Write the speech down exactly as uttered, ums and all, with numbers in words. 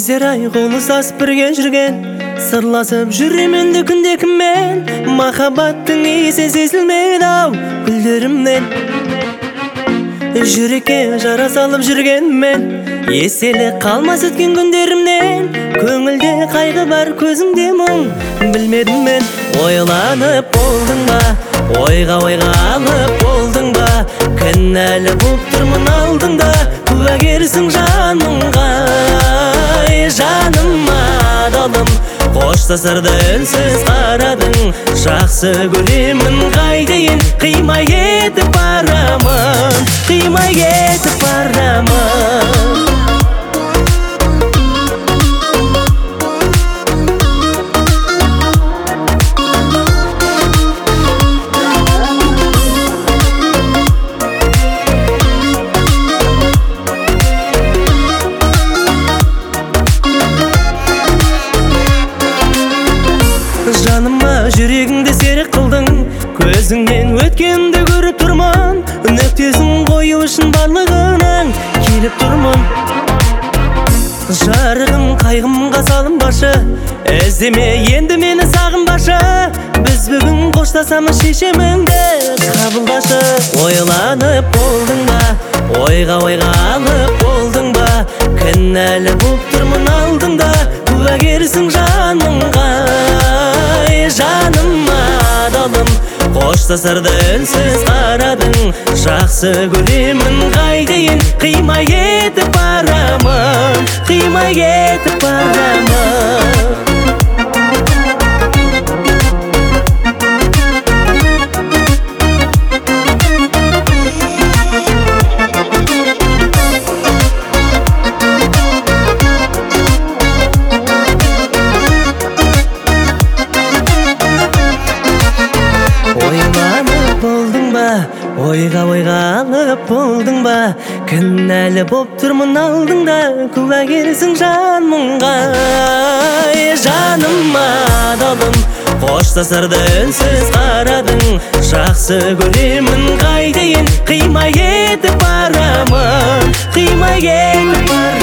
Кездер ай қол ұстасып бірге жүрген, сырласып жүремін күнде кіммен. Махаббаттың иісі сезілмейді ау гүлдерімнен. Жүрекке жара салып жүрген мен, еселі қалмас өткен күндерімнен. Көңілде қайғы бар, көзіңде мұң, білмедім мен. Ойланып болдың ба, ойға ойға алып болдың ба? Кінәлі болып тұрмын алдыңда, куәгерсің жанымға. Жаным адалым, қоштасарда үнсіз қарадың. Жақсы көремін қайтейін, қимай кетіп барамын, қимай кетіп барамын. Жаныма жүрегіңді серік қылдың, көзіңнен өткенді көріп тұрмын. Нүктесін қою үшін барлығының келіп тұрмын. Жарығым қайғымға салынбашы, іздеме енді мені сағынбашы. Біз бүгін қоштасамыз, шешіміңді қабылдашы. Ойланып болдың ба, ойға ойға алып болдың ба? Кінәлі болып тұрмын алдыңда, куәгерсің жанымға. Жаным адалым, қоштасарда үнсіз қарадың. Жақсы көремін қайтейін, қимай кетіп барамын, қимай кетіп барамын. Ойланып болдың ба, ойға ойға алып болдың ба? Кінәлі боп тұрмын алдыңда, куәгерсің жанымға. Жаным адалым, қоштасарда үнсіз қарадың. Жақсы көремін қайтейін, қимай кетіп барамын, қимай кетіп барамын.